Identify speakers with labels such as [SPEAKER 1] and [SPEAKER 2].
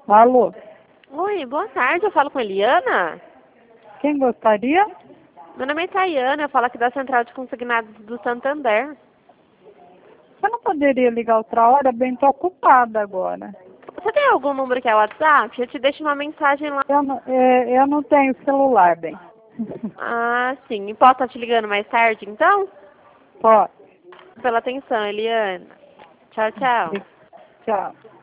[SPEAKER 1] Alô?
[SPEAKER 2] Oi, boa tarde. Eu falo com Eliana?
[SPEAKER 1] Quem gostaria?
[SPEAKER 2] Meu nome é Tayana, eu falo aqui da Central de Consignados do Santander.
[SPEAKER 1] Você não poderia ligar outra hora? Bem, estou ocupada agora.
[SPEAKER 2] Você tem algum número que é WhatsApp? Eu te deixo uma mensagem lá.
[SPEAKER 1] Eu não tenho celular, bem.
[SPEAKER 2] Ah, sim. E posso estar te ligando mais tarde, então?
[SPEAKER 1] Pode.
[SPEAKER 2] Pela atenção, Eliana. Tchau, tchau.
[SPEAKER 1] Tchau.